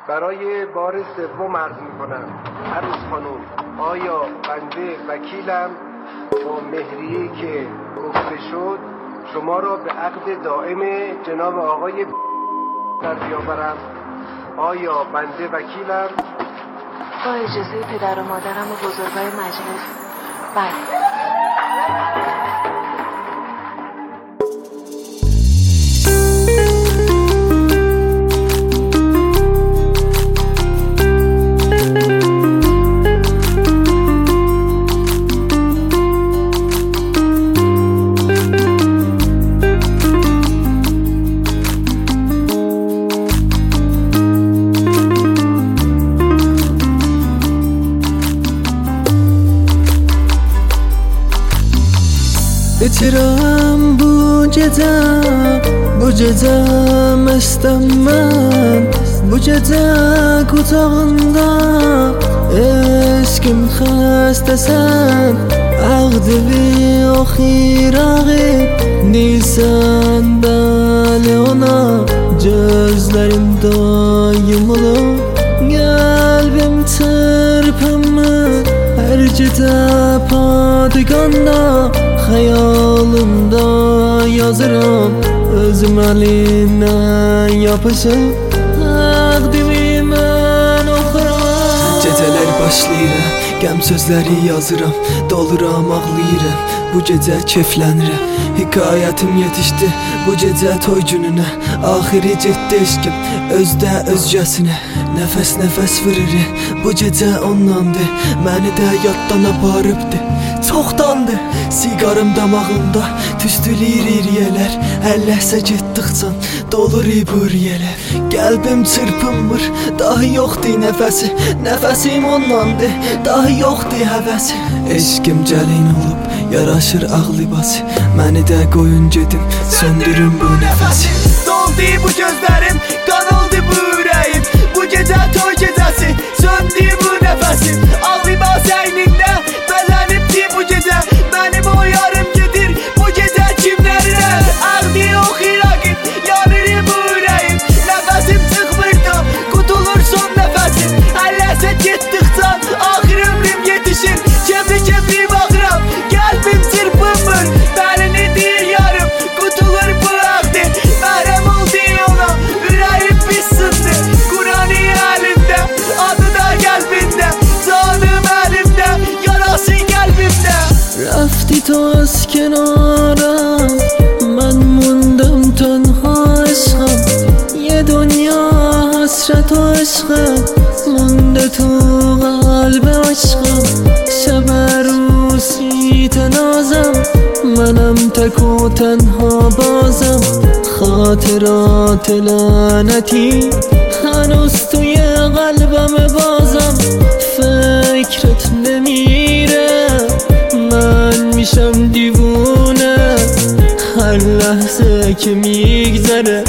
برای بار سوم عرض میکنم عروس خانوم، آیا بنده وکیلم با مهریه‌ای که گفته شد شما را به عقد دائم جناب آقای در بیاورم؟ آیا بنده وکیلم؟ با اجازه پدر و مادرم و بزرگای مجلس، بله. Bitiram bu gece mestem ben. Bu gece kucağında eskim xəstəsən. Ağdili o xirağı Nisan bəli ona. Gözlərimdə yumulu Qəlbim çırpınır Hər gecə padiganda Xəyalımda yazıram Özüm əlindən yapışıb Ağdimi mən oxuram. Gecələr başlayıram Qəm sözləri yazıram Doluram ağlayıram Bu gecə keyflənirəm Hikayətim yetişdi Bu gecə toy gününə Axiri getdi eşkim Özdə özgəsinə Nəfəs nəfəs vurur Bu gecə ondandır Məni də yaddan aparıbdı Çoxdandır Siqarım damağımda Tüstülür iriyələr Hər ləhsə getdikcən Dolur buriyələr Qəlbim çırpınmır Daha yoxdur nəfəsi Nəfəsim ondandır Daha yoxdur həvəsi Eşkim gəlin olub Yaraşır ağ libası Məni də qoyun gedim Söndürün bu nəfəsi Doldu bu gözlərim Qan oldu bu ürəyim Bu gecə toy gecəsi Söndü bu nəfəsim Ağ libas əynində Bələnibdi bu gecə Mənim o yarım gedir Bu gecə kimlərlə Ağdı o xiraqim Yanır bu ürəyim Nəfəsim çıxmırdı Qutulur son nəfəsim Hər ləhsə getdikcən Axır ömrüm yetişir Kefli baxıram Qəlbim çırpınmır Bəlini deyir yarım Qutulur bu ağdı Məhrəm oldu ona Ürəyim pis sındı Qur'an-ı əlimdə Adı da qəlbində Canım əlimdə Yarası qəlbimdə رفتی تو از کنارم من موندم تنها عشقم یه دنیا حسرت و عشقم مونده تو قلب عشقم شب عروسی تنازم منم تک و تنها بازم خاطرات لعنتی هنوز توی قلبم بازم فکرت نمیره من میشم دیوونه هر لحظه که میگذره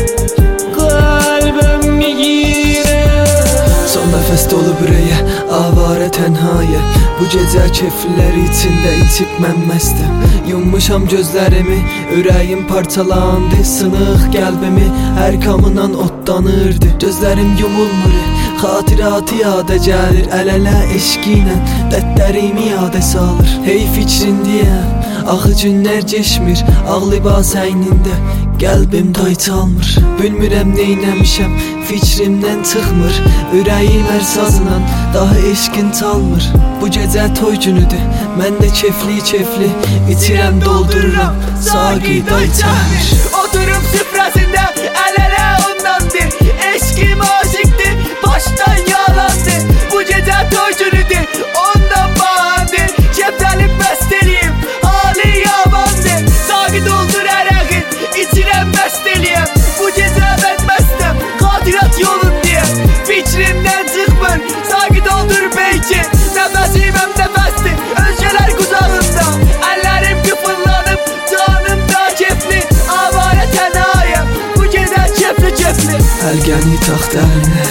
قلبم میگیره Son nəfəs dolub ürəyə Avara tənhaya Bu gecə keyflər içində içib mən məstəm Yummuşam gözlərimi Ürəyim parçalandı Sınıq qəlbimi Hər kamından otlanırdı Gözlərim yumulmur Xatiratı yadə gəlir Əl-ələ eşqinə Dərdlərimi yadə salır Hey fikrindiyəm Axı günlər geçmir Ağ libas əynində Qəlbim day çalmır Bilmirəm neynəmişəm Fikrimdən çıxmır Ürəyim hər sazla Daha eşqin çalmır Bu gecə toy günüdür Mən də kefli İçirəm doldururam Saqi day çalmır Oturup süfrəsində Əl-ələ ondandır Eşqim aşıqdır Başdan yalandır Bu gecə toy günüdür Ondan bahandır Keflənib bəst eləyim Hali yamandır Saqi doldur ərəqin İçirəm bəst eləyəm Bu gecə mən məstəm Xatirat yolun diye Fikrimdən çıxmır Saqi doldur beyki Nəfəsim həm nəfəsdir Özgələr qucağında Əllərim qıfıllanıb Canım da kefli Avara tənayəm Bu gecə kefli Əlgəni taxt əlinə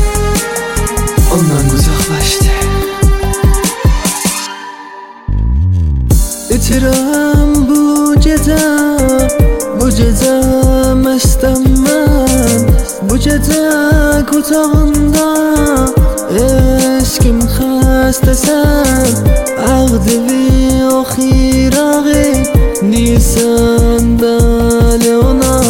Ondan uzaqlaşdı Bitirəm bu gecə məstəm mən Bu Bu gece kutağında eşkim xəstəsən Ağdıvi o xirağı Nisən bəli ona